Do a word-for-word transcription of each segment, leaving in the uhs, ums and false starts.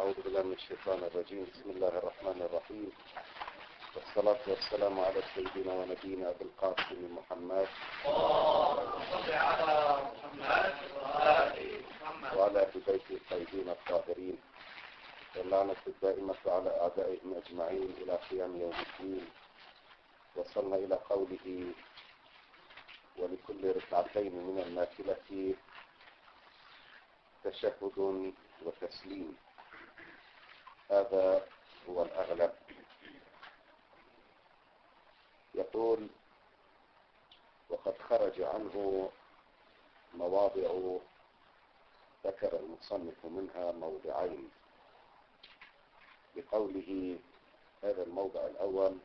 أعوذ بالله من الشيطان الرجيم. بسم الله الرحمن الرحيم، والصلاة والسلام على سيدنا ونبينا أبي القاسم محمد وعلى أهل بيته الطيبين الطاهرين، واللعنة الدائمة على أعدائهم أجمعين إلى قيام يوم الدين. وصلنا إلى قوله: ولكل ركعتين من النافلة تشهد وتسليم. هذا هو الأغلب. يقول: وقد خرج عنه مواضع ذكر المصنف منها موضعين بقوله: هذا الموضع الأول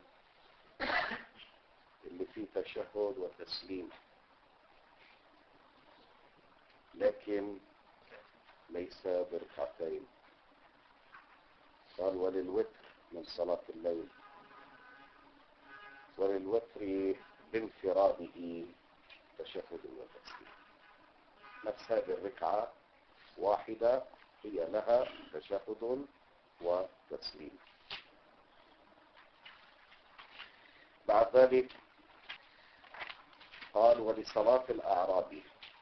اللي فيه تشهد وتسليم، لكن ليس بركعتين. قال: وللوتر من صلاة الليل، وللوتر بانفراده تشهد وتسليم. نفس هذه الركعة واحدة هي لها تشهد وتسليم. بعد ذلك قال: ولصلاة الأعراب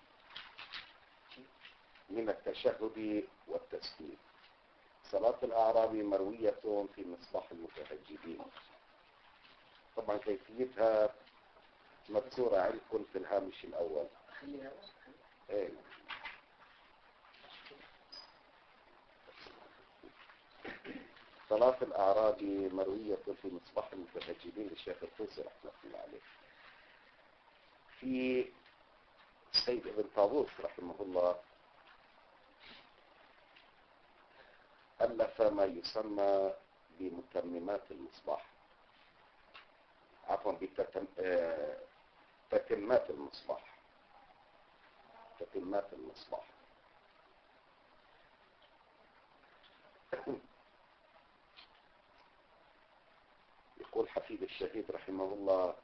من التشهد والتسليم. صلاة الأعراب مروية في مصباح المتهجدين. طبعا كيفيتها مذكورة عندكم في الهامش الأول. ايه. صلاة الأعراب مروية في مصباح المتهجدين للشيخ الطوسي رحمة الله عليه. في السيد ابن طاووس رحمه الله ألف ما يسمى بمتممات المصباح، عفوا بتتمات المصباح تتمات المصباح يقول حفيد الشهيد رحمه الله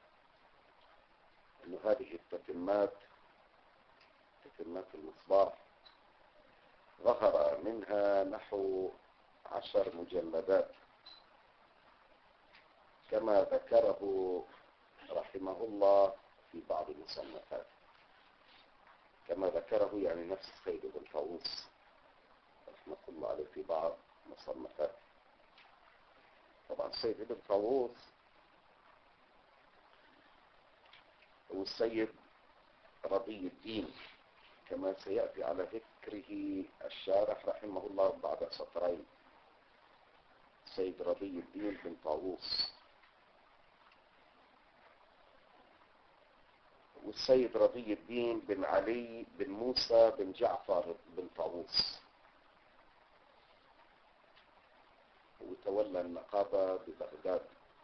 أن هذه التتمات تتمات المصباح ظهر منها نحو عشر مجلدات كما ذكره رحمه الله في بعض المصنفات، كما ذكره يعني نفس السيد ابن طاووس رحمه الله عليه في بعض المصنفات. طبعا السيد ابن طاووس والسيد رضي الدين كما سيأتي على ذكره الشارح رحمه الله بعد سطرين. السيد رضي الدين بن طاووس والسيد رضي الدين بن علي بن موسى بن جعفر بن طاووس، وتولى النقابة ببغداد.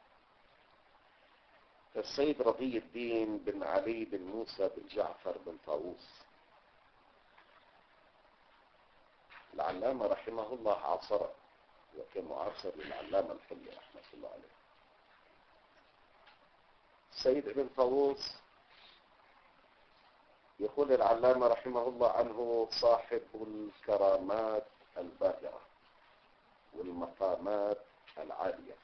السيد رضي الدين بن علي بن موسى بن جعفر بن طاووس العلامة رحمه الله عاصره، وكان معاصر للعلامة الحلي رحمة الله عليه. السيد ابن طاووس يقول العلامة رحمه الله عنه: صاحب الكرامات الباهرة والمقامات العالية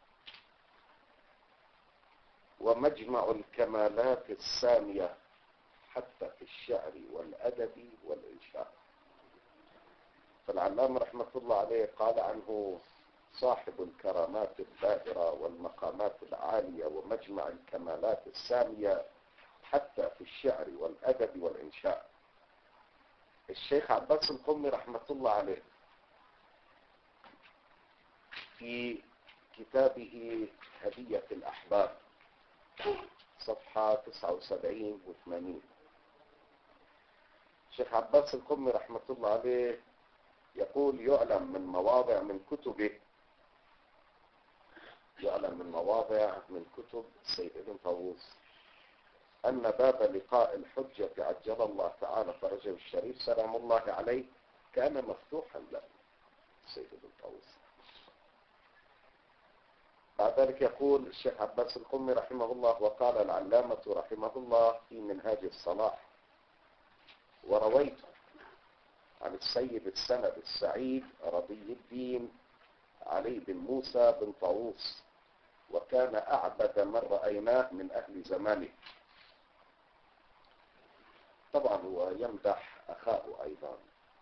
ومجمع الكمالات السامية حتى في الشعر والأدب والإنشاء. فالعلامة رحمة الله عليه قال عنه: صاحب الكرامات الباهرة والمقامات العالية ومجمع الكمالات السامية حتى في الشعر والأدب والإنشاء. الشيخ عباس القمي رحمة الله عليه في كتابه هدية الأحباب صفحة تسعة وسبعين وثمانين، الشيخ عباس القمي رحمة الله عليه يقول: يعلم من مواضع من كتبه يعلم من مواضع من كتب السيد ابن طاووس أن باب لقاء الحجة عجل الله تعالى فرجه الشريف سلام الله عليه كان مفتوحا له السيد ابن طاووس. بعد ذلك يقول الشيخ عباس القمي رحمه الله: وقال العلامة رحمه الله في منهاج الصلاح: ورويت عن السيد السند السعيد رضي الدين علي بن موسى بن طاووس، وكان أعبد من رأيناه من أهل زمانه. طبعا هو يمدح أخاه أيضا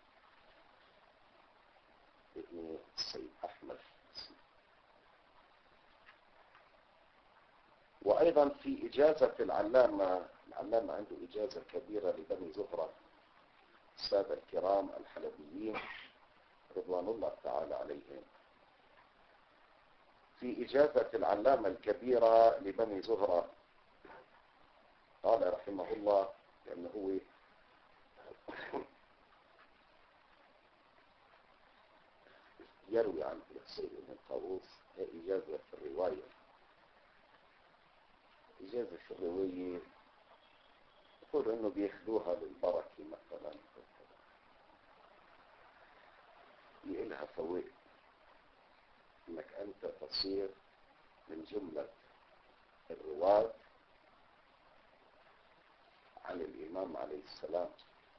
ابن السيد أحمد. وأيضا في إجازة العلامة العلامة عنده إجازة كبيرة لبني زهرة السادة الكرام الحلبيين رضوان الله تعالى عليهم. في إجازة العلامة الكبيرة لبني زهرة قال رحمه الله، لأنه هو يروي عن السيد بن طاووس إجازة في الرواية. إجازة في الرواية يقول إنه بياخدوها للبركة مثلا، يقلها فوائد إنك أنت تصير من جملة الرواة عن الإمام عليه السلام.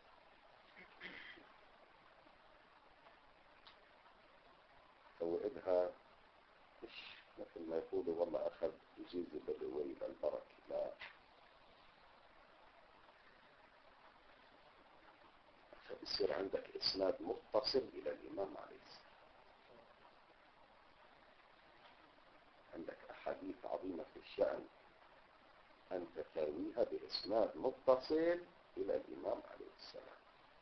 فوائدها مش مثل ما يقولوا والله أخذ إجازة بالرواية للبركة، لا، فبصير عندك إسناد متصل إلى الإمام عليه السلام. عندك أحاديث عظيمة في الشأن أنت ترويها بإسناد متصل إلى الإمام عليه السلام.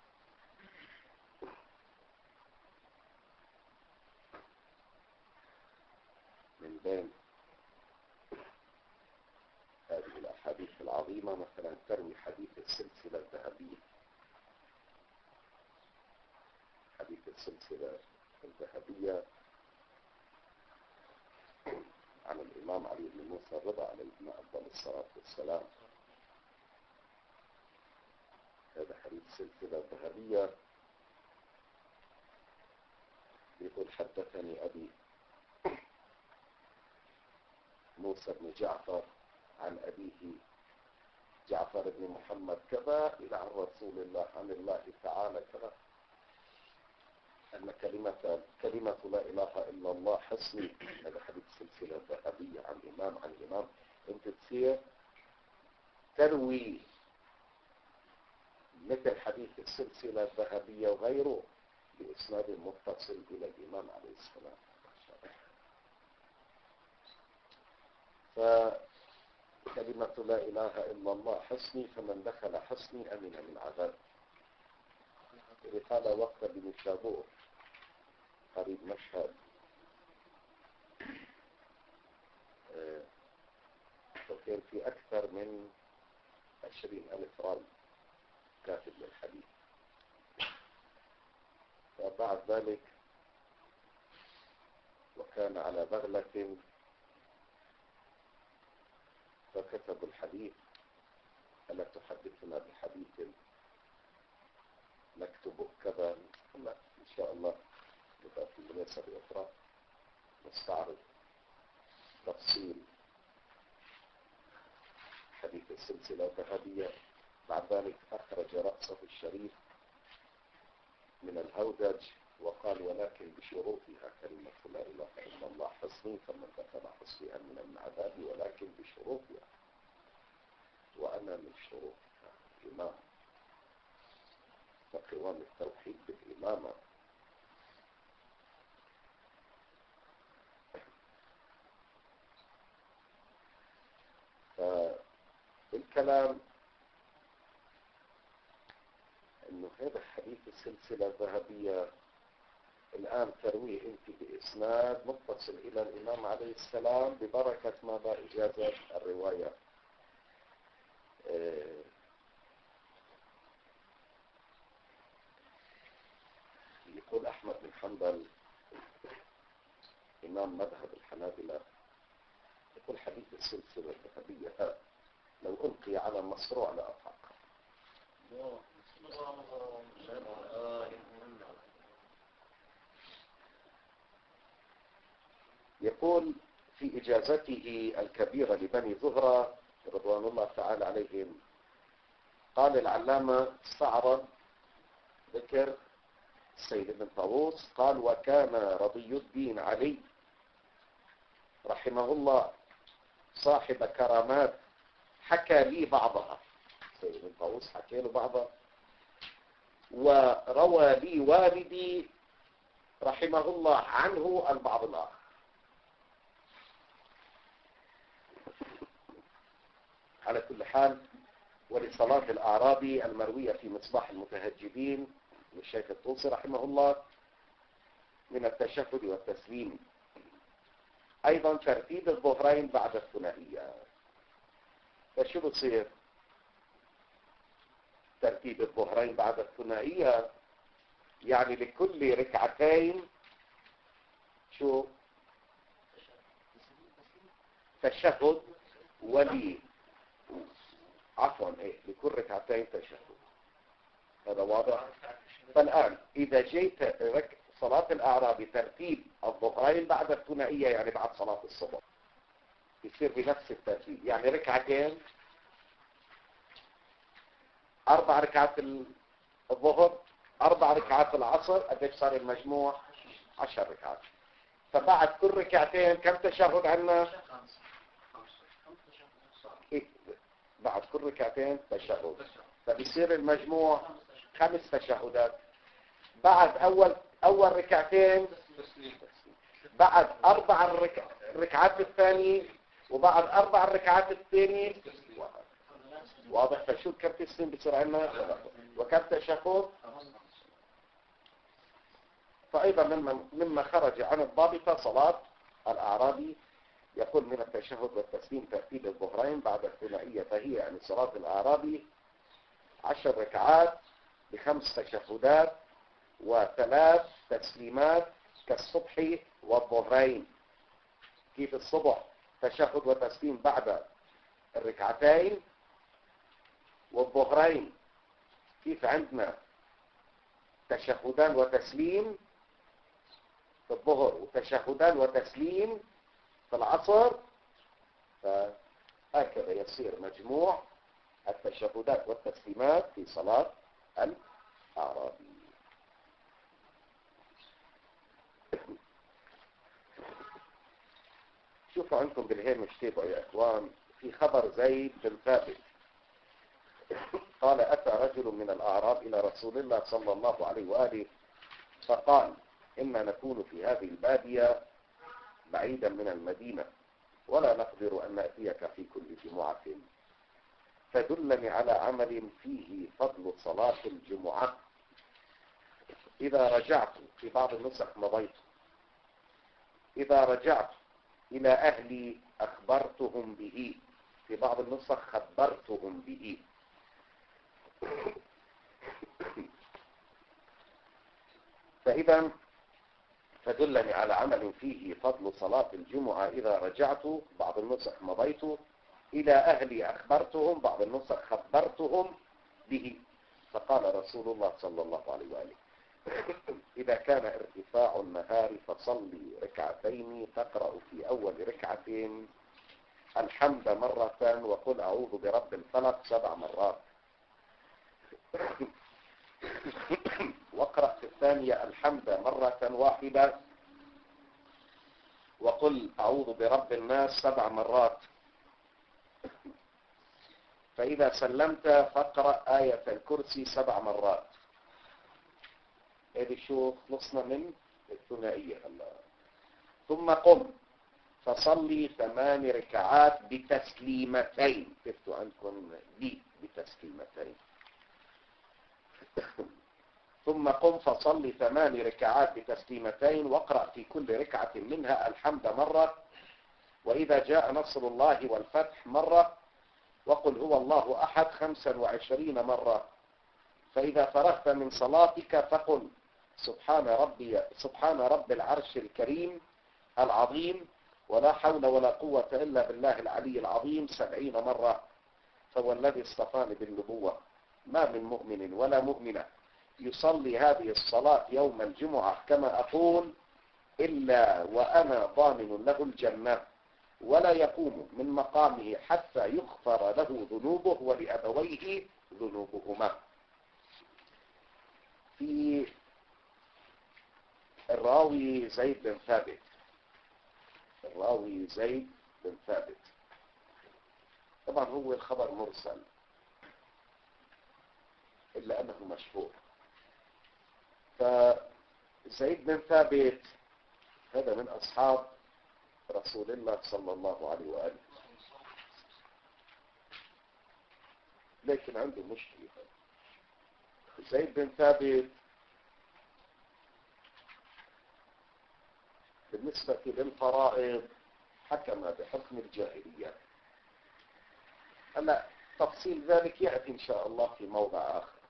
من بين هذه الأحاديث العظيمة مثلا تروي حديث السلسلة الذهبية. حديث السلسلة الذهبية عن الإمام علي بن موسى الرضا عليه أفضل الصلاة والسلام. هذا حديث السلسلة الذهبية يقول حدثني أبي موسى بن جعفر عن أبيه جعفر بن محمد كذا إلى عن رسول الله عن الله تعالى كذا، أن كلمة كلمة لا إله إلا الله حسني. هذا حديث سلسلة ذهبية عن إمام عن إمام. أنت تصير تروي مثل حديث السلسلة الذهبية وغيره بإسناد متصل إلى الإمام عليه السلام. فكلمة لا إله إلا الله حسني، فمن دخل حسني أمن من عذاب. قال وقت بن شابور قريب مشهد، وكان في أكثر من عشرين ألف راوي كاتب للحديث. وبعد ذلك وكان على بغلة فكتبوا الحديث، ألا تحدثنا بحديث نكتبه كذا؟ لا، إن شاء الله يبقى في مناسبة أخرى نستعرض تفصيل حديث السلسلة الذهبية. بعد ذلك أخرج رأسه الشريف من الهودج وقال ولكن بشروطها كلمة لا إله إلا الله حسني، فمن دخل حسني أمن من عذابي، ولكن بشروطها، وأنا من شروطها الإمام، فقوام التوحيد بالإمامة. فالكلام انه هذا حديث السلسلة الذهبية الآن ترويه انت بإسناد متصل إلى الإمام عليه السلام ببركة ماذا؟ إجازة الرواية. آه يقول أحمد بن حنبل إمام مذهب الحنابلة، يقول حديث السلسلة الذهبية هذا لو ألقي على مصروع لأضحك. يقول في إجازته الكبيرة لبني زهرة رضوان الله تعالى عليهم، قال العلامة استعرض ذكر السيد ابن طاووس قال: وكان رضي الدين علي رحمه الله صاحب كرامات حكى لي بعضها. السيد ابن طاووس حكى له بعضها. وروى لي والدي رحمه الله عنه البعض الآخر. على كل حال، ولصلاة الأعرابي المروية في مصباح المتهجدين للشيخ الطوسي رحمه الله من التشهد والتسليم أيضا ترتيب الظهرين بعد الثنائية. فشو بصير ترتيب الظهرين بعد الثنائية؟ يعني لكل ركعتين شو تشهد ولي عفوا ايه لكل ركعتين تشهد. هذا واضح. فالآن إذا جيت رك... صلاة الأعرابي ترتيب الظهرين بعد الثنائية يعني بعد صلاة الصبح يصير بنفس الترتيب، يعني ركعتين أربع ركعات الظهر أربع ركعات العصر، قديش صار المجموع؟ عشر ركعات. فبعد كل ركعتين كم تشهد عنا؟ إيه؟ بعد كل ركعتين تشهد، فبيصير المجموع خمس تشهدات. بعد أول أول ركعتين بعد أربع الركع... الركعات الثانية وبعد أربع الركعات الثانية واضح. فشو كم تسليم بصير عنا وكم تشهد. فأيضا مما, مما خرج عن الضابطة صلاة الأعرابي يقول من التشهد والتسليم ترتيب الظهرين بعد الثنائية، فهي يعني صلاة الأعرابي عشر ركعات بخمس تشهدات وثلاث تسليمات كالصبح والظهرين. كيف الصبح تشهد وتسليم بعد الركعتين، والظهرين كيف عندنا تشهدان وتسليم في الظهر وتشهدان وتسليم في العصر. فهكذا يصير مجموع التشهدات والتسليمات في صلاة الأعرابي. شوفوا عندكم بالهيمش تابعوا يا إخوان في خبر زيد بن ثابت قال: أتى رجل من الأعراب إلى رسول الله صلى الله عليه وآله فقال: إنا نكون في هذه البادية بعيدا من المدينة ولا نقدر أن نأتيك في كل جمعة، فدلني على عمل فيه فضل صلاة الجمعة إذا رجعت. في بعض النسخ مضيت: إذا رجعت إلى أهلي أخبرتهم به. في بعض النسخ خبرتهم به. فإذا فدلني على عمل فيه فضل صلاة الجمعة إذا رجعت. بعض النسخ مضيت إلى أهلي أخبرتهم، بعض النسخ خبرتهم به. فقال رسول الله صلى الله عليه وآله: إذا كان ارتفاع النهار فصلي ركعتين تقرأ في أول ركعتين الحمد مرة وقل أعوذ برب الفلق سبع مرات، واقرأ في الثانية الحمد مرة واحدة وقل أعوذ برب الناس سبع مرات. فإذا سلمت فاقرأ آية الكرسي سبع مرات. هذه شو خلصنا من الثنائية هلا. ثم قم فصلي ثمان ركعات بتسليمتين. كتبتوا عندكم دي بتسليمتين. ثم قم فصلي ثمان ركعات بتسليمتين واقرأ في كل ركعة منها الحمد مرة، وإذا جاء نصر الله والفتح مرة، وقل هو الله أحد خمسا وعشرين مرة. فإذا فرغت من صلاتك فقل سبحان ربي سبحان رب العرش الكريم العظيم ولا حول ولا قوة إلا بالله العلي العظيم سبعين مرة. فهو الذي اصطفاني بالنبوة ما من مؤمن ولا مؤمنة يصلي هذه الصلاة يوم الجمعة كما أقول إلا وأنا ضامن له الجنة، ولا يقوم من مقامه حتى يغفر له ذنوبه ولأبويه ذنوبهما. في الراوي زيد بن ثابت الراوي زيد بن ثابت طبعا هو الخبر مرسل إلا أنه مشهور. فزيد بن ثابت هذا من أصحاب رسول الله صلى الله عليه وآله، لكن عنده مشكلة. زيد بن ثابت بالنسبة للفرائض حكم بحكم الجاهلية. هلا تفصيل ذلك يأتي إن شاء الله في موضع آخر،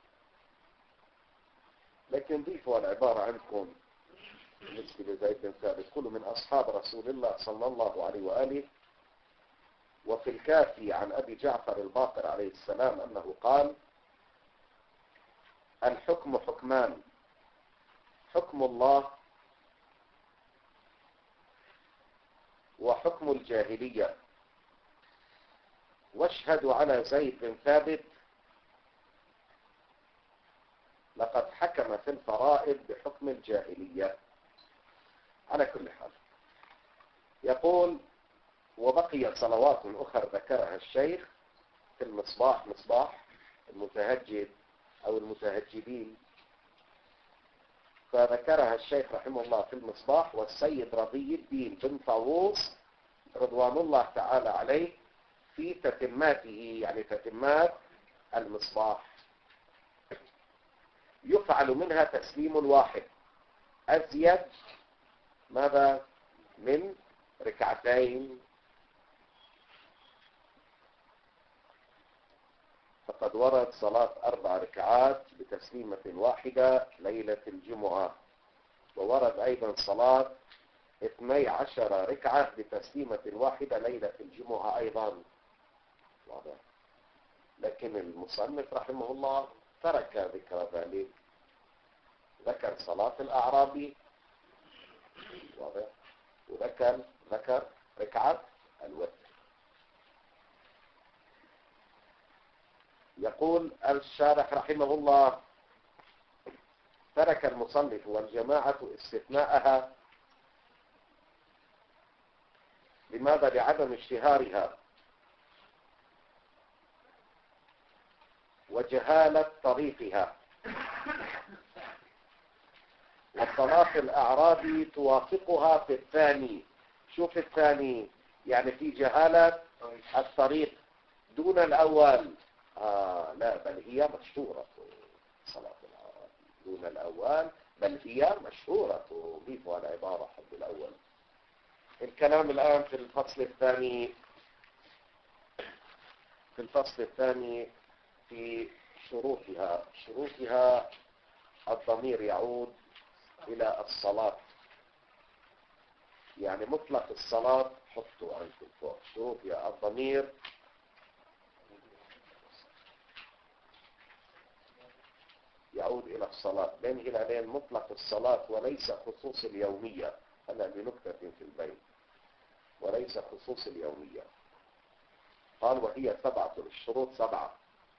لكن ضيفوا العبارة عندكم بالنسبة لزيد بن ثابت كله من أصحاب رسول الله صلى الله عليه وآله. وفي الكافي عن أبي جعفر الباقر عليه السلام أنه قال: الحكم حكمان، حكم الله وحكم الجاهلية، واشهدوا على زيد بن ثابت لقد حكم في الفرائض بحكم الجاهلية. على كل حال يقول: وبقيت صلوات أخرى ذكرها الشيخ في المصباح، مصباح المتهجد أو المتهجدين، فذكرها الشيخ رحمه الله في المصباح. والسيد رضي الدين بن طاووس رضوان الله تعالى عليه في تتماته، يعني تتمات المصباح، يفعل منها تسليم واحد أزيد ماذا من ركعتين. فقد ورد صلاة أربع ركعات بتسليمة واحدة ليلة الجمعة، وورد أيضا صلاة اثني عشر ركعة بتسليمة واحدة ليلة الجمعة أيضا. لكن المصنف رحمه الله ترك ذكر ذلك، ذكر صلاة الأعرابي وذكر ذكر ركعة الوتر. يقول الشارح رحمه الله: ترك المصنف والجماعة استثناءها. لماذا؟ لعدم اشتهارها وجهالة طريقها. وصلاة الأعرابي توافقها في الثاني. شوف الثاني يعني في جهالة الطريق دون الأول. آه لا، بل هي مشهورة صلاة الأعرابي دون الأول، بل هي مشهورة. ضيفوا العبارة حد الأول. الكلام الآن في الفصل الثاني في الفصل الثاني في شروطها. شروطها الضمير يعود إلى الصلاة، يعني مطلق الصلاة حطوا عندكم فوق. شروطها الضمير يعود إلى الصلاة، بين هلالين مطلق الصلاة وليس خصوص اليومية. هذا بنكتة في البيت، وليس خصوص اليومية. قال: وهي سبعة. الشروط سبعة.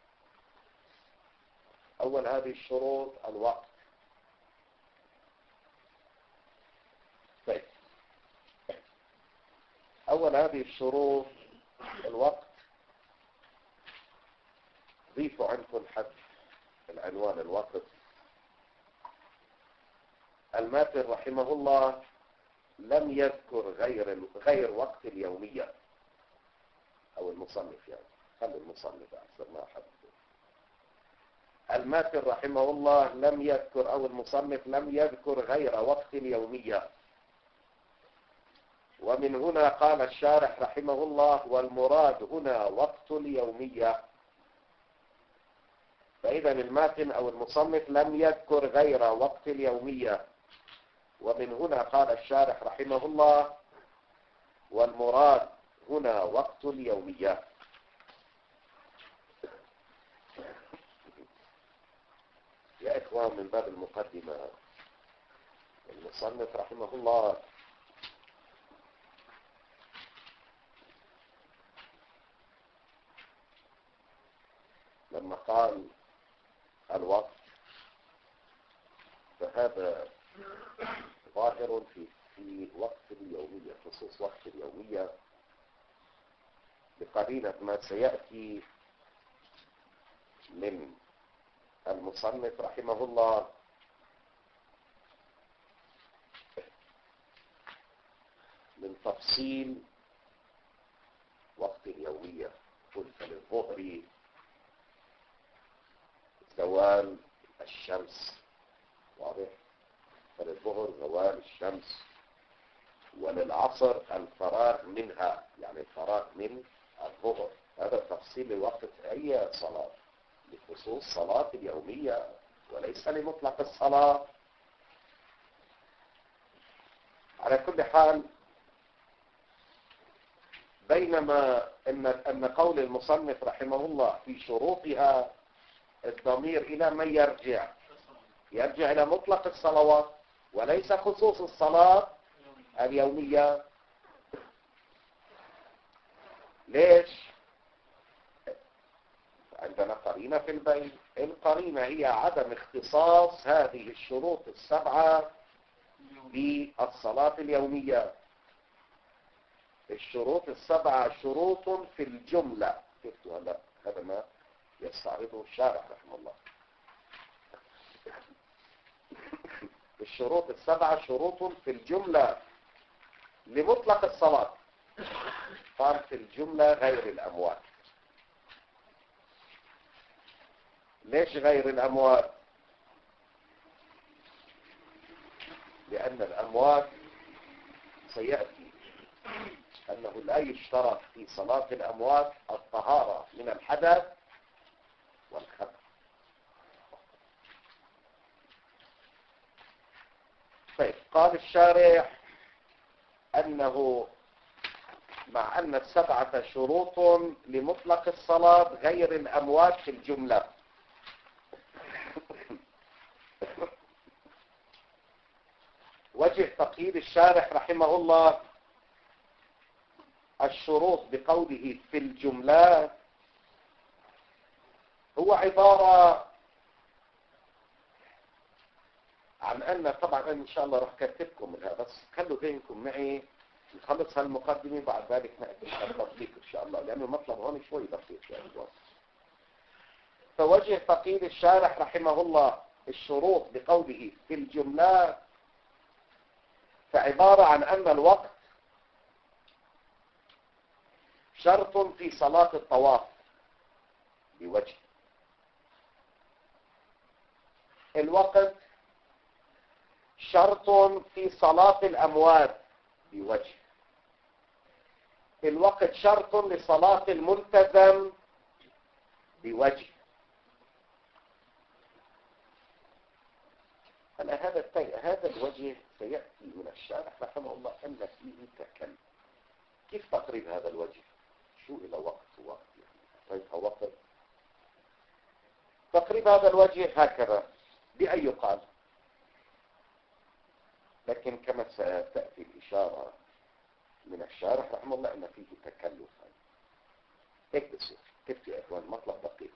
أول هذه الشروط الوقت. طيب، أول هذه الشروط الوقت. ضيفوا عندكم حد العنوان الوقت. الماتن رحمه الله لم يذكر غير غير وقت اليومية، أو المصنف يعني، خلي المصنف أحسن ما حد. الماتن رحمه الله لم يذكر، أو المصنف لم يذكر غير وقت اليومية. ومن هنا قال الشارح رحمه الله: والمراد هنا وقت اليومية. فإذا الماتن أو المصنف لم يذكر غير وقت اليومية. ومن هنا قال الشارح رحمه الله: والمراد هنا وقت اليومية. يا إخوان، من باب المقدمة، المصنف رحمه الله لما قال الوقت، فهذا ظاهر في في وقت اليومية، خصوص وقت اليومية، بقرينة ما سيأتي من المصنف رحمه الله من تفصيل وقت اليومية. قلت للظهر زوال الشمس، واضح؟ فللظهر زوال الشمس، وللعصر الفراغ منها، يعني الفراغ من الظهر. هذا تفصيل لوقت أي صلاة، بخصوص صلاة اليومية وليس لمطلق الصلاة. على كل حال، بينما ان ان قول المصنف رحمه الله في شروطها الضمير الى من يرجع؟ يرجع الى مطلق الصلوات وليس خصوص الصلاة اليومية. ليش؟ عندنا قرينة في البين. القرينة هي عدم اختصاص هذه الشروط السبعة بالصلاة اليومية. الشروط السبعة شروط في الجملة. شفتوا هلا هذا ما يستعرضه الشارح رحمه الله. الشروط السبعة شروط في الجملة لمطلق الصلاة. قال في الجملة غير الأموات. ليش غير الأموات؟ لأن الأموات سيأتي أنه لا يشترط في صلاة الأموات الطهارة من الحدث والخبث. طيب، قال الشارح أنه مع أن السبعة شروط لمطلق الصلاة غير الأموات في الجملة. وجه تقييد الشارح رحمه الله الشروط بقوله في الجملة هو عبارة عن أن، طبعا إن شاء الله راح كتبكم منها، بس خلوا ذهنكم معي نخلص هالمقدمة، بعد ذلك نأتي التطبيق إن شاء الله، لأنه المطلب هون شوي بسيط يعني. فوجه تقييد الشارح رحمه الله الشروط بقوله في الجملة فعبارة عن أن الوقت شرط في صلاة الطواف بوجه، الوقت شرط في صلاة الأموات بوجه، الوقت شرط لصلاة الملتزم بوجه. أنا هذا التي... هذا الوجه سيأتي من الشارح رحمه الله أن فيه تكلم. كيف تقريب هذا الوجه؟ شو إلى وقت ووقت يعني؟ طيب وقت تقريب هذا الوجه هكذا بأن يقال، لكن كما ستأتي الإشارة من الشارح رحمه الله أن فيه تكلف. هيك بصير. كيف يا إخوان؟ مطلب دقيق.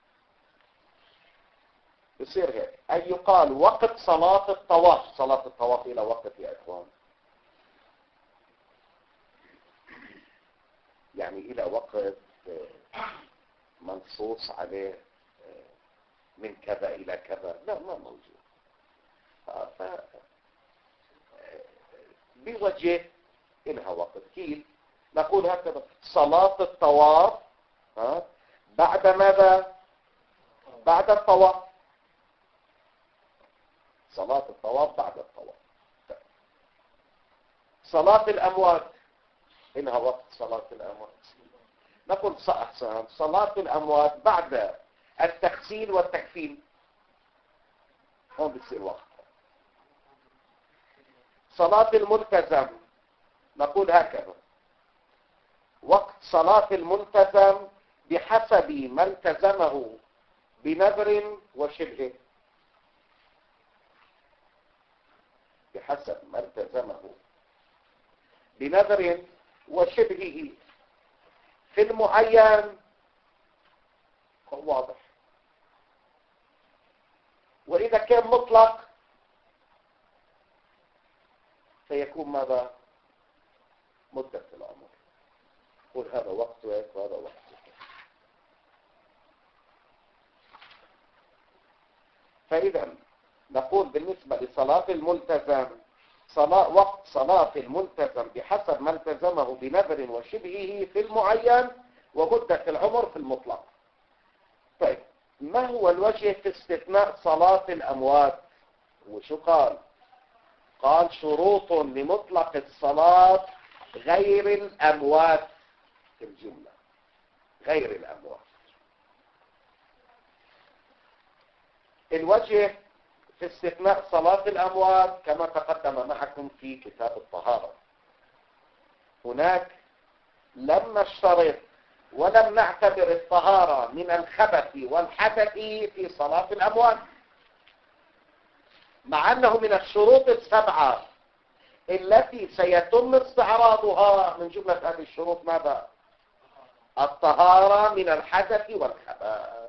بصير هيك أن يقال وقت صلاة الطواف. صلاة الطواف إلى وقت يا إخوان، يعني إلى وقت منصوص عليه من كذا إلى كذا، لا ما موجود. ف... بوجه إلها وقت. كيف نقول هكذا؟ صلاة الطواف ها بعد ماذا؟ بعد الطواف. صلاة الطواف بعد الطواف. صلاة الأموات إنها وقت صلاة الأموات. نقول صلاة الأموات بعد التغسيل والتكفين، هون بتصير وقت. صلاة الملتزم نقول هكذا: وقت صلاة الملتزم بحسب ما التزمه بنذر وشبهه، بحسب ما التزمه بنذر وشبهه. في المعين واضح، وإذا كان مطلق سيكون ماذا؟ مدة العمر. قل هذا وقت وهذا وقت. فإذا نقول بالنسبة لصلاة الملتزم صلاة وقت صلاة الملتزم بحسب ما التزمه بنذر وشبهه في المعين ومدة العمر في المطلق. طيب ما هو الوجه في استثناء صلاة الأموات؟ وشو قال؟ قال شروط لمطلق الصلاة غير الأموات في الجملة، غير الأموات. الوجه في استثناء صلاة الأموات كما تقدم معكم في كتاب الطهارة. هناك لم نشترط ولم نعتبر الطهارة من الخبث والحدث في صلاة الأموات، مع أنه من الشروط السبعة التي سيتم استعراضها. من جملة هذه الشروط ماذا؟ الطهارة من الحدث والخبث.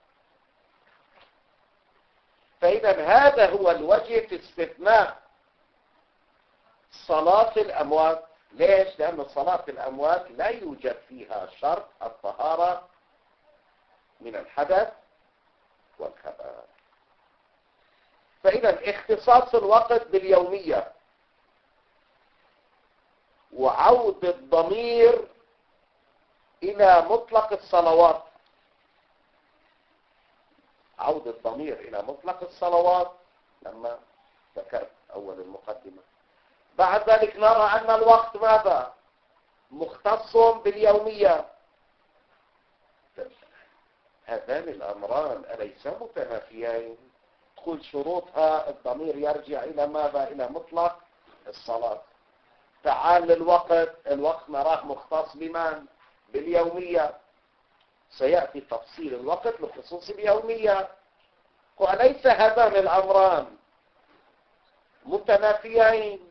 فإذا هذا هو الوجه في استثناء صلاة الأموات. ليش؟ لأن صلاة الأموات لا يوجد فيها شرط الطهارة من الحدث والخبث. فإذا اختصاص الوقت باليومية وعود الضمير إلى مطلق الصلوات، عود الضمير إلى مطلق الصلوات لما ذكرت أول المقدمة. بعد ذلك نرى أن الوقت ماذا؟ مختص باليومية. هذان الأمران أليس متنافيين؟ تقول شروطها الضمير يرجع إلى ماذا؟ إلى مطلق الصلاة. تعال للوقت، الوقت نراه مختص بمن؟ باليومية. سيأتي تفصيل الوقت لخصوص اليومية. وليس هذان الأمران متنافيين،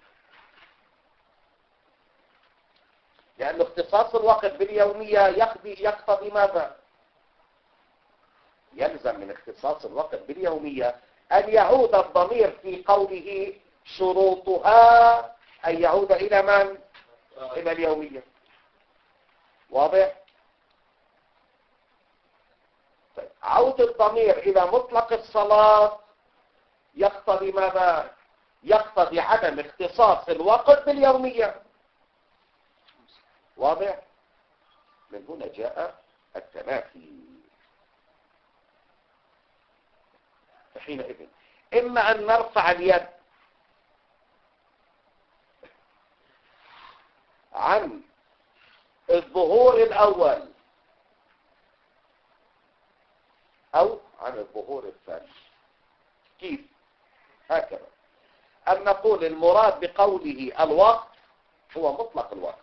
لأن اختصاص الوقت باليومية يقضي يقتضي ماذا؟ يلزم من اختصاص الوقت باليومية أن يعود الضمير في قوله شروطها أن يعود إلى من؟ إلى اليومية. واضح؟ طيب. عود الضمير إلى مطلق الصلاة يقتضي ماذا؟ يقتضي عدم اختصاص الوقت باليومية. واضح؟ من هنا جاء التنافي. حينئذ إما أن نرفع اليد عن الظهور الأول أو عن الظهور الثاني. كيف؟ هكذا أن نقول المراد بقوله الوقت هو مطلق الوقت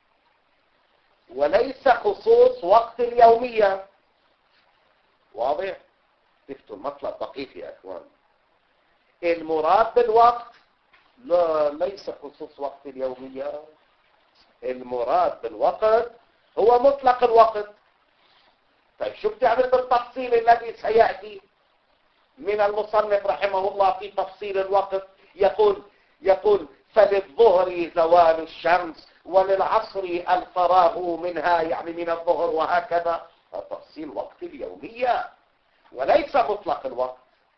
وليس خصوص وقت اليومية. واضح؟ شفتوا المطلب دقيق يا أخوان. المراد بالوقت لا ليس خصوص وقت اليومية، المراد بالوقت هو مطلق الوقت. طيب شو بتعمل بالتفصيل الذي سيأتي من المصنف رحمه الله في تفصيل الوقت؟ يقول يقول فللظهر زوال الشمس وللعصر الفراغ منها، يعني من الظهر، وهكذا. تفصيل وقت اليومية وليس مطلق الوقت.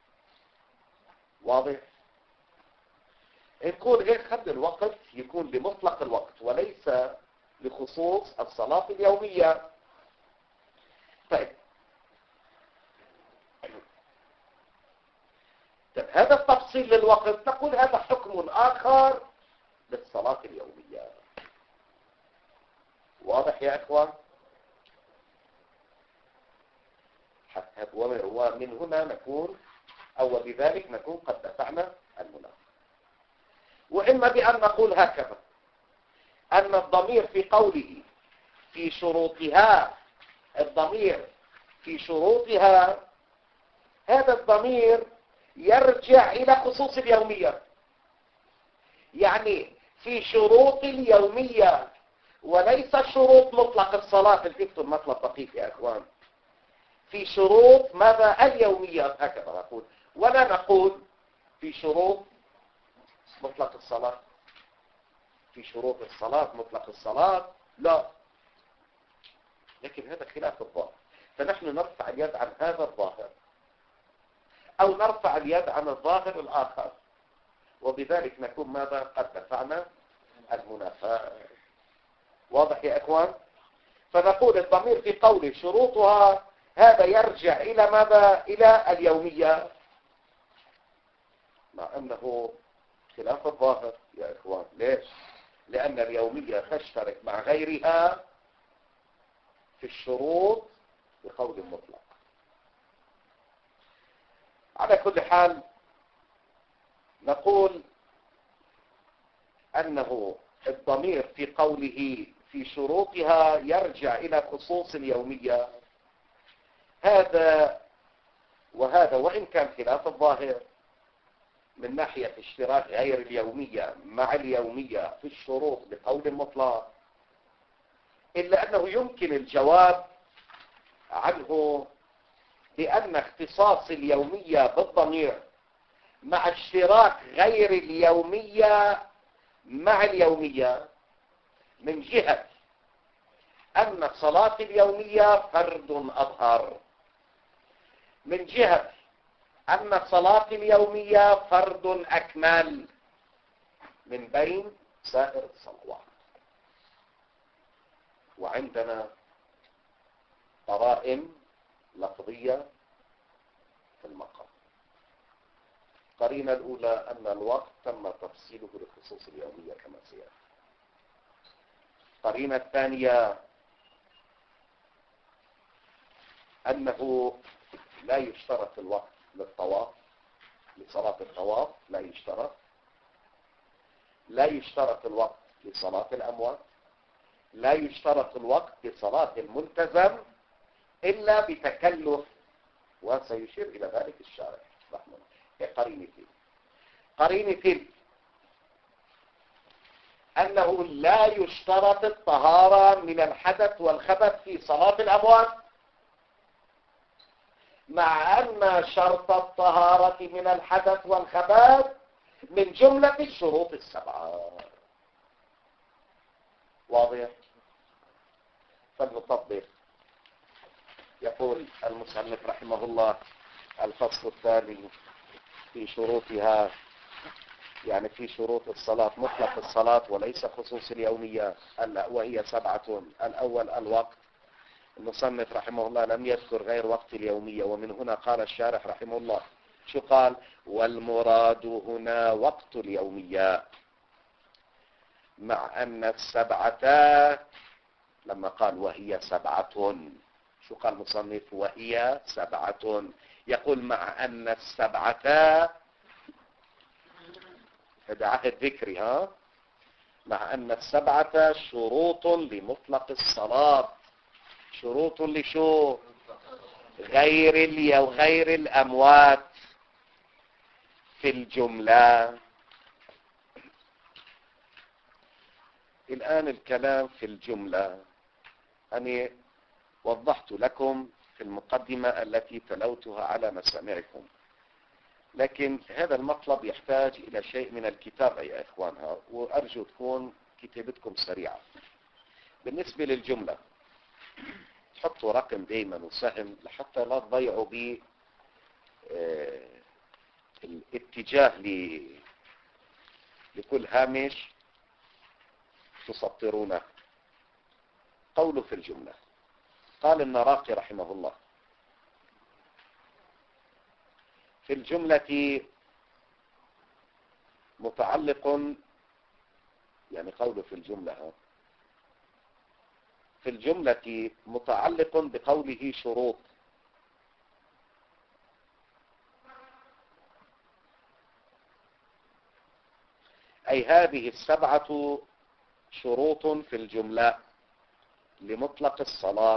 واضح؟ نقول هيك خلي الوقت يكون بمطلق الوقت وليس لخصوص الصلاة اليومية. طيب. طيب هذا التفصيل للوقت نقول هذا حكم آخر للصلاة اليومية. واضح يا إخوان؟ ومن هنا نكون أو بذلك نكون قد دفعنا المنافق. وإما بأن نقول هكذا أن الضمير في قوله في شروطها، الضمير في شروطها، هذا الضمير يرجع إلى خصوص اليومية، يعني في شروط اليومية وليس شروط مطلق الصلاة. الفكر المطلب دقيق يا أخوان. في شروط ماذا؟ اليومية، هكذا نقول، ولا نقول في شروط مطلق الصلاة. في شروط الصلاة مطلق الصلاة؟ لا، لكن هذا خلاف الظاهر. فنحن نرفع اليد عن هذا الظاهر أو نرفع اليد عن الظاهر الآخر، وبذلك نكون ماذا؟ قد دفعنا المنافاة. واضح يا إخوان؟ فنقول الضمير في قول شروطها هذا يرجع إلى ماذا؟ إلى اليومية، مع أنه خلاف الظاهر يا إخوان. ليش؟ لأن اليومية تشترك مع غيرها في الشروط بقول مطلق. على كل حال نقول أنه الضمير في قوله في شروطها يرجع إلى خصوص اليومية، هذا وهذا وإن كان خلاف الظاهر من ناحية اشتراك غير اليومية مع اليومية في الشروط بقول مطلق، إلا أنه يمكن الجواب عنه بأن اختصاص اليومية بالضمير مع اشتراك غير اليومية مع اليومية من جهة أن صلاة اليومية فرد أظهر، من جهة أن صلاة اليومية فرد أكمل من بين سائر الصلوات. وعندنا قرائن لفظية في المقام. القرينة الأولى أن الوقت تم تفصيله لخصوص اليومية كما سيأتي. القرينة الثانية أنه لا يشترط الوقت للطواف، لصلاة الطواف لا يشترط، لا يشترط الوقت لصلاة الأموات، لا يشترط الوقت لصلاة الملتزم إلا بتكلف، وسيشير إلى ذلك الشارع رحمه الله. قرينتين. قرينتين أنه لا يشترط الطهارة من الحدث والخبث في صلاة الأموات، مع أن شرط الطهارة من الحدث والخبث من جملة الشروط السبعة. واضح؟ فلنطبق. يقول المصنف رحمه الله: الفصل الثاني في شروطها، يعني في شروط الصلاة مطلق الصلاة وليس خصوص اليومية، وهي سبعة. الأول الوقت. المصنف رحمه الله لم يذكر غير وقت اليومية، ومن هنا قال الشارح رحمه الله شو قال؟ والمراد هنا وقت اليومية، مع أن السبعة لما قال وهي سبعة، شو قال المصنف؟ وهي سبعة. يقول مع أن السبعة، هذا عهد ذكري، ها، مع أن السبعة شروط لمطلق الصلاة. شروط لشو؟ غير الي وغير الأموات في الجملة. الآن الكلام في الجملة، أنا وضحت لكم في المقدمة التي تلوتها على مسامعكم، لكن هذا المطلب يحتاج إلى شيء من الكتابة يا إخوانها، وأرجو تكون كتابتكم سريعة. بالنسبة للجملة تحطوا رقم دايما وسهم لحتى لا تضيعوا به اه الاتجاه لكل هامش تسطرونه. قوله في الجملة، قال النراقي رحمه الله: في الجملة متعلق، يعني قوله في الجملة في الجملة متعلق بقوله شروط، أي هذه السبعة شروط في الجملة لمطلق الصلاة.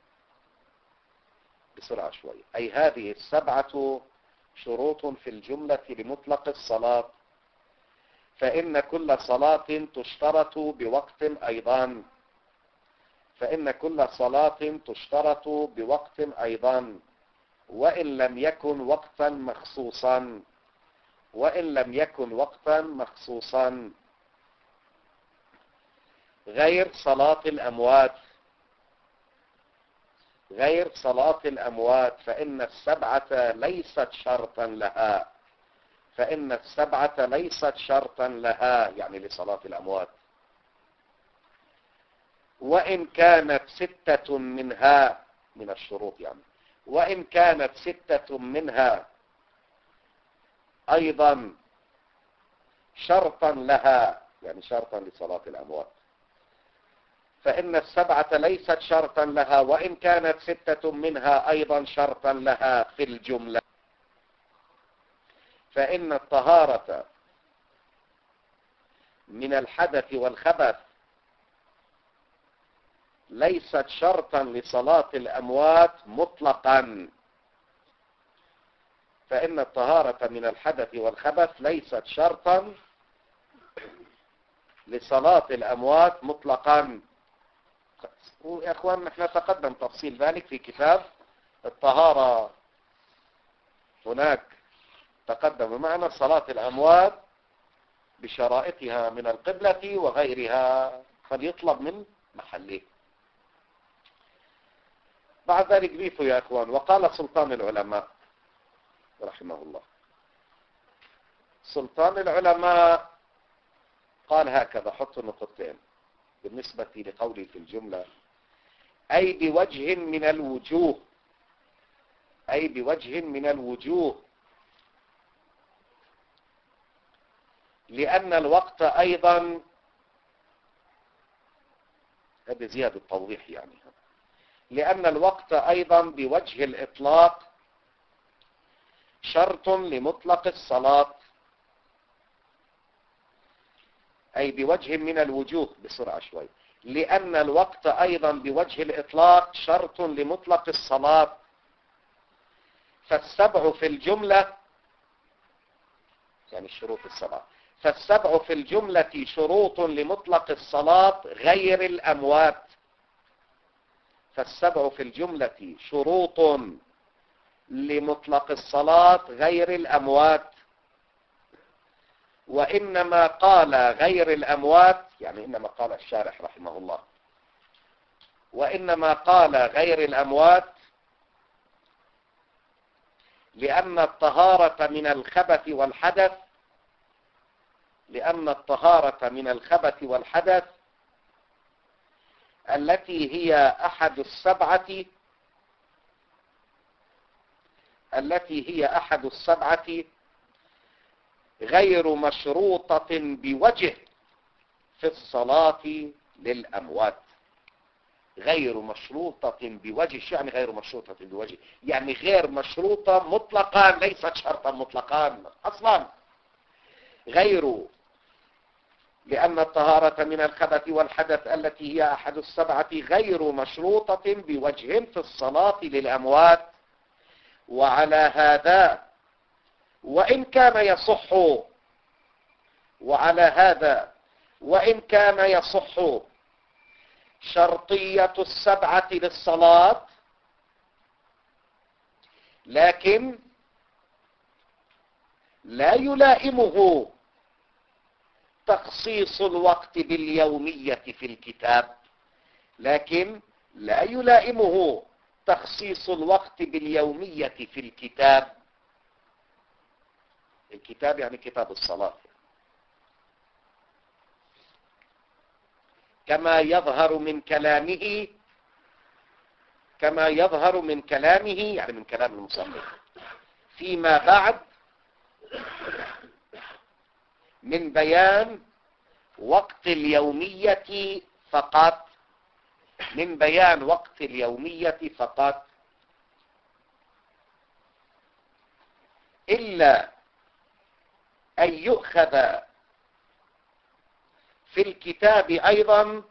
بسرعة شوي. أي هذه السبعة شروط في الجملة لمطلق الصلاة، فإن كل صلاة تشترط بوقت أيضا فإن كل صلاة تشترط بوقت أيضا وإن لم يكن وقتا مخصوصا وإن لم يكن وقتا مخصوصا غير صلاة الأموات، غير صلاة الأموات، فإن السبعة ليست شرطا لها، فإن السبعة ليست شرطا لها يعني لصلاة الأموات. وإن كانت ستة منها من الشروط يعني، وإن كانت ستة منها أيضا شرطا لها يعني شرطا لصلاة الأموات، فإن السبعة ليست شرطا لها وإن كانت ستة منها أيضا شرطا لها في الجملة. فإن الطهارة من الحدث والخبث ليست شرطا لصلاة الأموات مطلقا، فإن الطهارة من الحدث والخبث ليست شرطا لصلاة الأموات مطلقا. يا أخوان نحن تقدم تفصيل ذلك في كتاب الطهارة، هناك تقدم معنا صلاة الأموات بشرائطها من القبلة وغيرها، فليطلب من محله. بعد ذلك ضيفوا يا أخوان، وقال سلطان العلماء رحمه الله، سلطان العلماء قال هكذا، حطوا نقطتين بالنسبة لقولي في الجملة، أي بوجه من الوجوه، أي بوجه من الوجوه، لأن الوقت أيضا، هذا زيادة توضيح يعني، لأن الوقت أيضا بوجه الإطلاق شرط لمطلق الصلاة، أي بوجه من الوجوه، بسرعة شوي، لأن الوقت أيضا بوجه الإطلاق شرط لمطلق الصلاة، فالسبع في الجملة يعني الشروط السبعة، فالسبع في الجملة شروط لمطلق الصلاة غير الأموات، فالسبع في الجملة شروط لمطلق الصلاة غير الأموات، وإنما قال غير الأموات يعني إنما قال الشارح رحمه الله، وإنما قال غير الأموات لأن الطهارة من الخبث والحدث، لأن الطهارة من الخبث والحدث التي هي أحد السبعة التي هي أحد السبعة غير مشروطة بوجه في الصلاة للأموات. غير مشروطة بوجه، شو يعني غير مشروطة بوجه؟ يعني غير مشروطة مطلقا، ليست شرطا مطلقا أصلا. غير، لأن الطهارة من الخبث والحدث التي هي أحد السبعة غير مشروطة بوجه في الصلاة للأموات. وعلى هذا وإن كان يصح وعلى هذا وإن كان يصح شرطية السبعة للصلاة، لكن لا يلائمه تخصيص الوقت باليومية في الكتاب، لكن لا يلائمه تخصيص الوقت باليومية في الكتاب. الكتاب يعني كتاب الصلاة، كما يظهر من كلامه كما يظهر من كلامه يعني من كلام المصنف فيما بعد من بيان وقت اليومية فقط، من بيان وقت اليومية فقط، إلا أن يؤخذ في الكتاب أيضا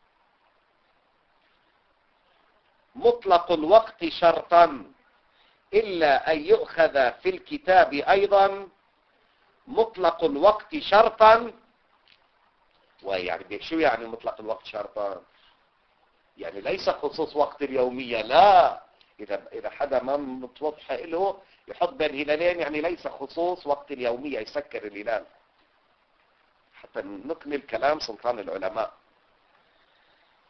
مطلق الوقت شرطا، إلا أن يؤخذ في الكتاب أيضا مطلق الوقت شرطا. ويعني شو يعني مطلق الوقت شرطا؟ يعني ليس خصوص وقت اليومية، لا، إذا إذا حدا ما متوضح له يحط بين هلالين، يعني ليس خصوص وقت اليومية، يسكر الهلال. حتى نكمل كلام سلطان العلماء.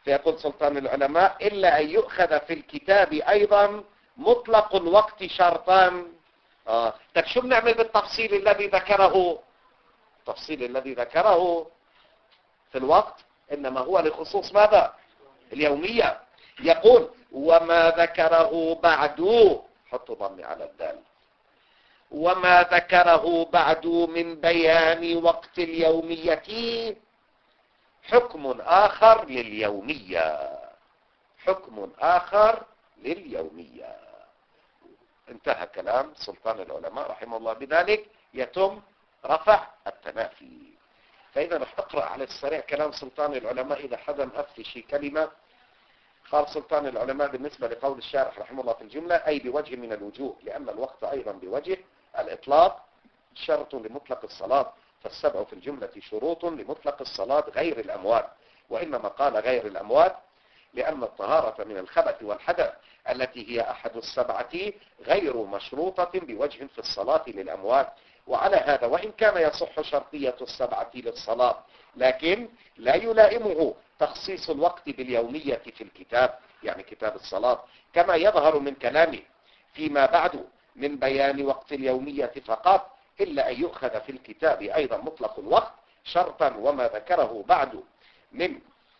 فيقول سلطان العلماء إلا أن يؤخذ في الكتاب أيضا مطلق الوقت شرطا. آه. طيب شو بنعمل بالتفصيل الذي ذكره؟ التفصيل الذي ذكره في الوقت إنما هو لخصوص ماذا؟ اليومية. يقول وما ذكره بعد، حطوا ضمي على الدال، وما ذكره بعد من بيان وقت اليومية حكم آخر لليومية، حكم آخر لليومية. انتهى كلام سلطان العلماء رحمه الله. بذلك يتم رفع التنافي. فإذا رح أقرأ على السريع كلام سلطان العلماء إذا حدا أفتي شي كلمة. قال سلطان العلماء بالنسبة لقول الشارح رحمه الله في الجملة أي بوجه من الوجوه، لأن الوقت أيضا بوجه الإطلاق شرط لمطلق الصلاة، فالسبع في الجملة شروط لمطلق الصلاة غير الأموات، وإنما قال غير الأموات لأن الطهارة من الخبث والحدث التي هي أحد السبعة غير مشروطة بوجه في الصلاة للأموات. وعلى هذا وإن كان يصح شرطية السبعة للصلاة لكن لا يلائمه تخصيص الوقت باليومية في الكتاب، يعني كتاب الصلاة، كما يظهر من كلامه فيما بعد من بيان وقت اليومية فقط، إلا أن يؤخذ في الكتاب أيضا مطلق الوقت شرطا، وما ذكره بعد من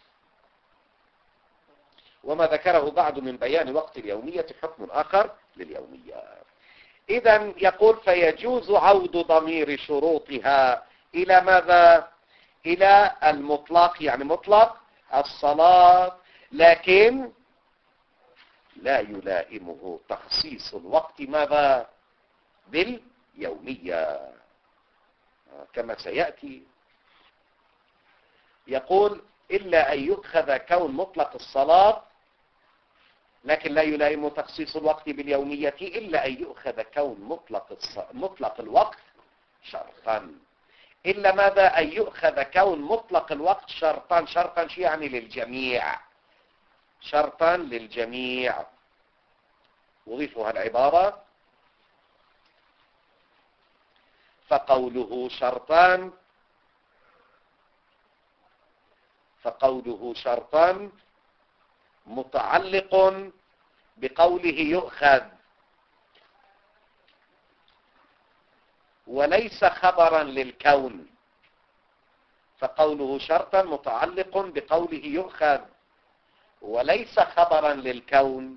وما ذكره بعد من بيان وقت اليومية حكم آخر لليومية. إذا يقول فيجوز عود ضمير شروطها إلى ماذا؟ إلى المطلق، يعني مطلق الصلاة، لكن لا يلائمه تخصيص الوقت ماذا؟ باليومية كما سيأتي. يقول إلا أن يؤخذ كون مطلق الصلاة، لكن لا يلائم تخصيص الوقت باليومية إلا أن يؤخذ كون مطلق, الص... مطلق الوقت شرطا. إلا ماذا؟ أن يؤخذ كون مطلق الوقت شرطا. شرطا شيء يعني للجميع، شرطا للجميع. وضيفها العبارة فقوله شرطان فقوله شرطا متعلق بقوله يؤخذ وليس خبرا للكون. فقوله شرطا متعلق بقوله يؤخذ وليس خبرا للكون.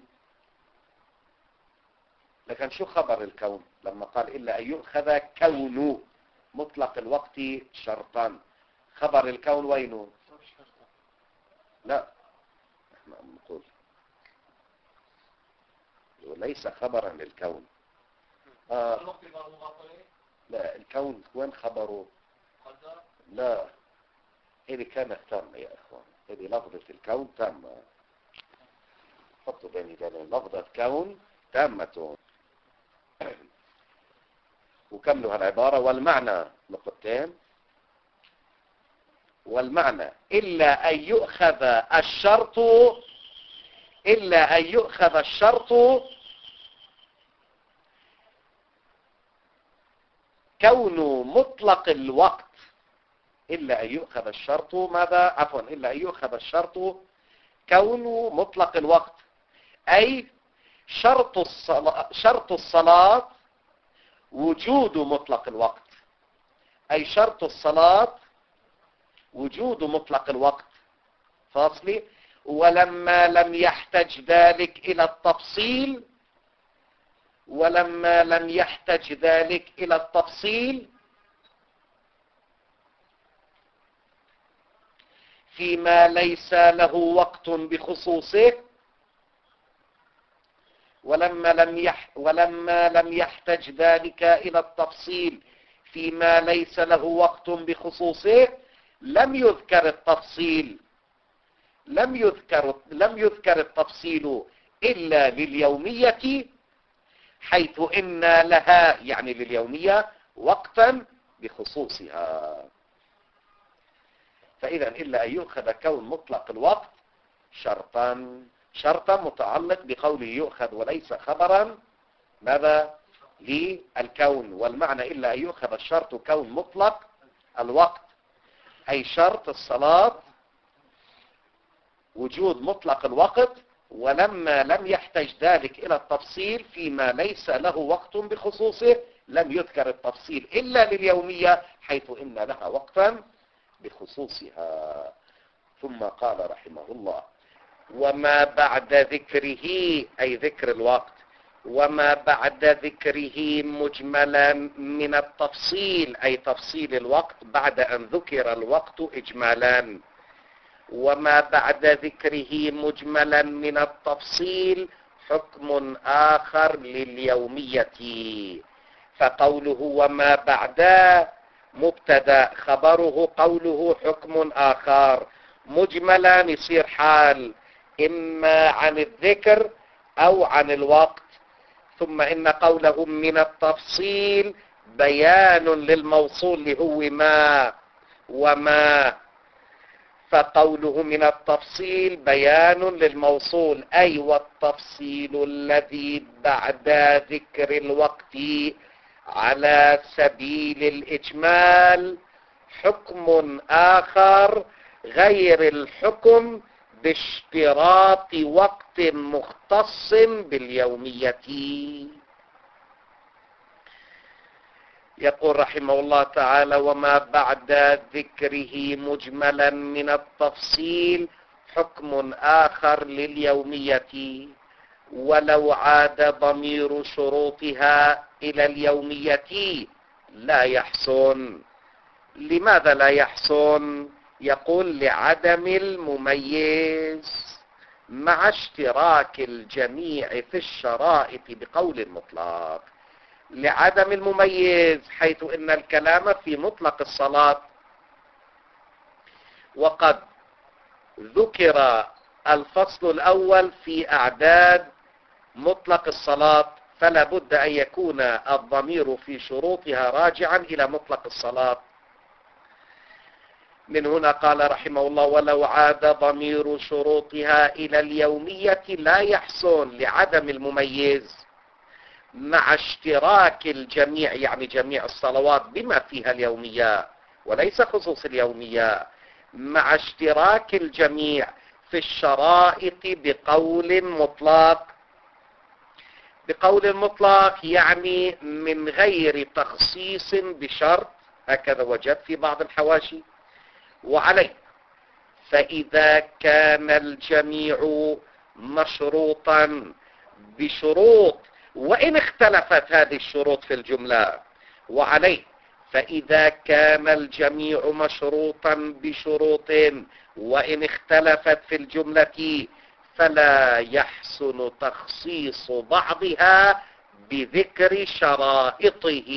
لكن شو خبر الكون لما قال إلا أن يؤخذ كون مطلق الوقت شرطا؟ خبر الكون وينه؟ لا احنا نقول وليس خبرا للكون. آه. لا الكون وين خبره؟ لا هذه كانت تامة يا اخوان، هذه لفظة الكون تامة. حطوا بين يدين لفظة كون تامة. وكملوا هالعبارة والمعنى نقطتين. والمعنى إلا أن يؤخذ الشرط إلا أن يؤخذ الشرط كون مطلق الوقت. إلا أن يؤخذ الشرط ماذا؟ عفوا إلا أن يؤخذ الشرط كون مطلق الوقت، أي شرط الصلاة شرط الصلاة وجود مطلق الوقت، أي شرط الصلاة وجود مطلق الوقت فاصلي. ولما لم يحتج ذلك إلى التفصيل ولما لم يحتج ذلك إلى التفصيل فيما ليس له وقت بخصوصه ولما لم يح ولما لم يحتج ذلك إلى التفصيل فيما ليس له وقت بخصوصه لم يذكر التفصيل لم يذكر لم يذكر التفصيل إلا لليومية، حيث إن لها يعني لليومية وقتا بخصوصها. فإذا إلا أن يؤخذ كون مطلق الوقت شرطا شرطا متعلق بقوله يؤخذ وليس خبرا ماذا؟ للكون. والمعنى إلا أن يؤخذ الشرط كون مطلق الوقت، أي شرط الصلاة وجود مطلق الوقت، ولما لم يحتج ذلك إلى التفصيل فيما ليس له وقت بخصوصه لم يذكر التفصيل إلا لليومية، حيث إن لها وقتا بخصوصها. ثم قال رحمه الله: وما بعد ذكره، أي ذكر الوقت، وما بعد ذكره مجملا من التفصيل، أي تفصيل الوقت بعد أن ذكر الوقت إجمالا، وما بعد ذكره مجملا من التفصيل حكم آخر لليومية. فقوله وما بعد مبتدا، خبره قوله حكم آخر، مجملا يصير حال إما عن الذكر أو عن الوقت. ثم إن قوله من التفصيل بيان للموصول اللي هو ما وما، فقوله من التفصيل بيان للموصول، أي والتفصيل الذي بعد ذكر الوقت على سبيل الإجمال حكم آخر غير الحكم باشتراط وقت مختص باليومية. يقول رحمه الله تعالى: وما بعد ذكره مجملا من التفصيل حكم آخر لليومية، ولو عاد ضمير شروطها إلى اليومية لا يحسن. لماذا لا يحسن؟ يقول: لعدم المميز مع اشتراك الجميع في الشرائط بقول مطلق. لعدم المميز حيث إن الكلام في مطلق الصلاة، وقد ذكر الفصل الأول في أعداد مطلق الصلاة، فلا بد أن يكون الضمير في شروطها راجعا إلى مطلق الصلاة. من هنا قال رحمه الله: ولو عاد ضمير شروطها إلى اليومية لا يحسن لعدم المميز مع اشتراك الجميع، يعني جميع الصلوات بما فيها اليومية وليس خصوص اليومية، مع اشتراك الجميع في الشرائط بقول مطلق. بقول مطلق يعني من غير تخصيص بشرط، هكذا وجد في بعض الحواشي. وعليه فإذا كان الجميع مشروطا بشروط وإن اختلفت هذه الشروط في الجملة، وعليه فإذا كان الجميع مشروطا بشروط وإن اختلفت في الجملة فلا يحسن تخصيص بعضها بذكر شرائطه.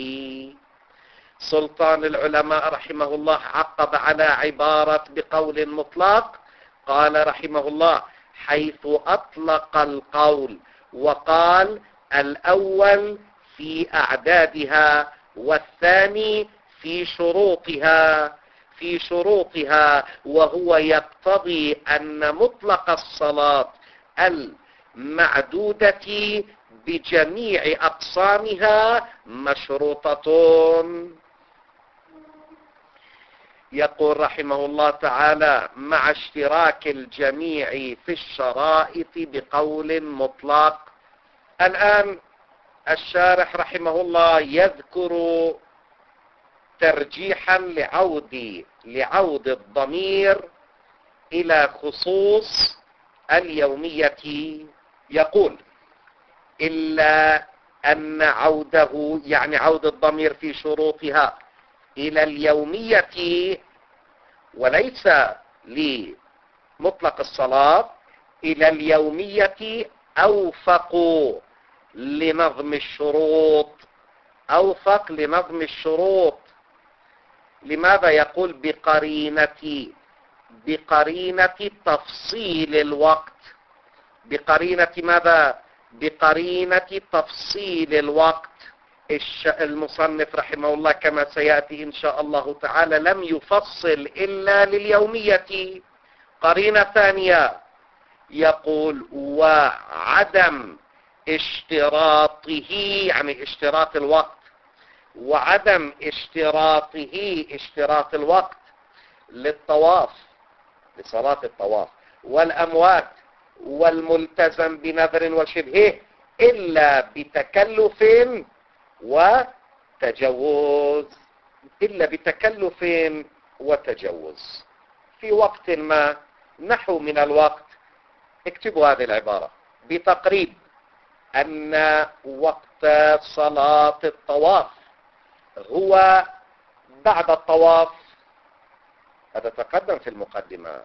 سلطان العلماء رحمه الله عقب على عبارة بقول مطلق، قال رحمه الله: حيث أطلق القول وقال الأول في أعدادها والثاني في شروطها في شروطها وهو يقتضي أن مطلق الصلاة المعدودة بجميع أقسامها مشروطة. يقول رحمه الله تعالى: مع اشتراك الجميع في الشرائط بقول مطلق. الآن الشارح رحمه الله يذكر ترجيحا لعود لعود الضمير إلى خصوص اليومية. يقول: إلا أن عوده، يعني عود الضمير في شروطها إلى اليومية وليس لمطلق الصلاة، إلى اليومية أوفق لنظم الشروط، أوفق لنظم الشروط. لماذا؟ يقول: بقرينة بقرينة تفصيل الوقت. بقرينة ماذا؟ بقرينة تفصيل الوقت. المصنف رحمه الله كما سيأتي إن شاء الله تعالى لم يفصل إلا لليومية. قرينة ثانية يقول: وعدم اشتراطه، يعني اشتراط الوقت، وعدم اشتراطه اشتراط الوقت للطواف، لصلاة الطواف، والأموات والملتزم بنذر وشبهه إلا بتكلف وتجوز، إلا بتكلف وتجوز في وقت ما نحو من الوقت. اكتبوا هذه العبارة بتقريب أن وقت صلاة الطواف هو بعد الطواف، هذا تقدم في المقدمة،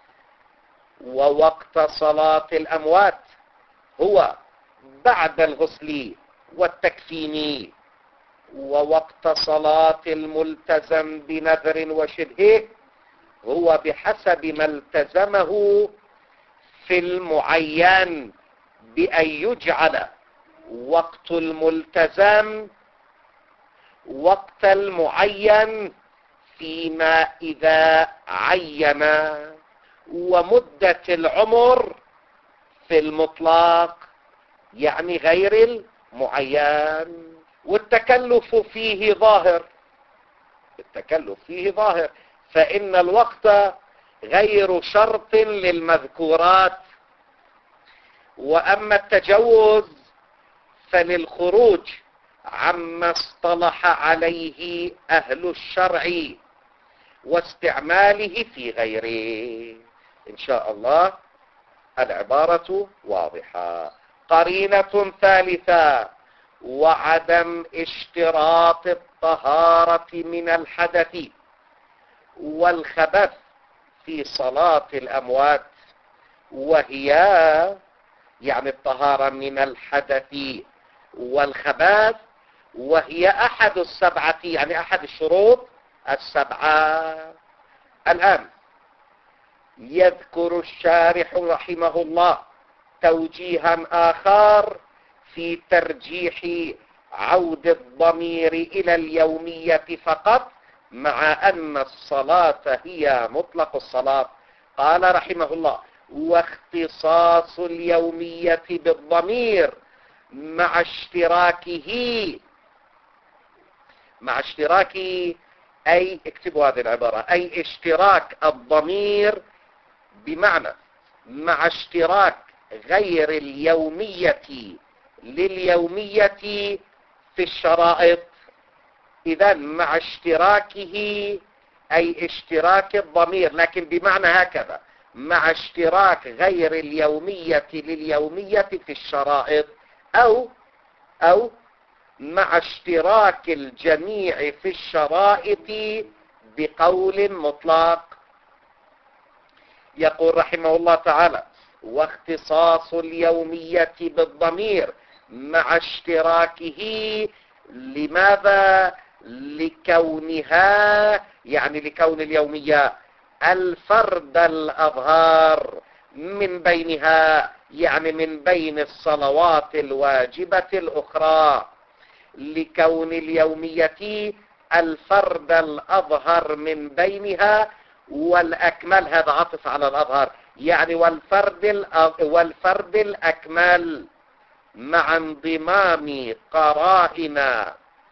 ووقت صلاة الأموات هو بعد الغسل والتكفين، ووقت صلاة الملتزم بنذر وشبهه هو بحسب ما التزمه في المعين، بأن يجعل وقت الملتزم وقت المعين فيما إذا عين، ومدة العمر في المطلق يعني غير المعين. والتكلف فيه ظاهر، التكلف فيه ظاهر، فإن الوقت غير شرط للمذكورات. وأما التجوز فللخروج عما اصطلح عليه أهل الشرع واستعماله في غيره. إن شاء الله العبارة واضحة. قرينة ثالثة: وعدم اشتراط الطهارة من الحدث والخبث في صلاة الأموات، وهي يعني الطهارة من الحدث والخبث، وهي أحد السبعة، يعني أحد الشروط السبعة. الآن يذكر الشارح رحمه الله توجيها آخر في ترجيح عود الضمير إلى اليومية فقط، مع أن الصلاة هي مطلق الصلاة. قال رحمه الله: واختصاص اليومية بالضمير مع اشتراكه، مع اشتراكه أي اكتبوا هذه العبارة، أي اشتراك الضمير بمعنى مع اشتراك غير اليومية لليومية في الشرائط. إذا مع اشتراكه أي اشتراك الضمير، لكن بمعنى هكذا: مع اشتراك غير اليومية لليومية في الشرائط، أو أو مع اشتراك الجميع في الشرائط بقول مطلق. يقول رحمه الله تعالى: واختصاص اليومية بالضمير مع اشتراكه. لماذا؟ لكونها، يعني لكون اليومية الفرد الأظهر من بينها، يعني من بين الصلوات الواجبة الأخرى، لكون اليومية الفرد الأظهر من بينها والأكمل. هذا عطف على الأظهر، يعني والفرد والفرد الأكمل، مع انضمام قرائن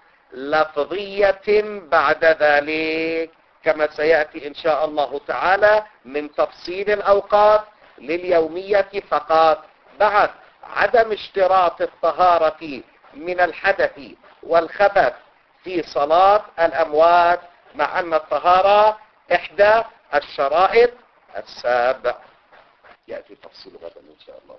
لفظية بعد ذلك، كما سيأتي إن شاء الله تعالى من تفصيل الأوقات لليومية فقط. بعد عدم اشتراط الطهارة من الحدث والخبث في صلاة الأموات، مع أن الطهارة إحدى الشرائط السابع. يأتي تفصيل غدا إن شاء الله.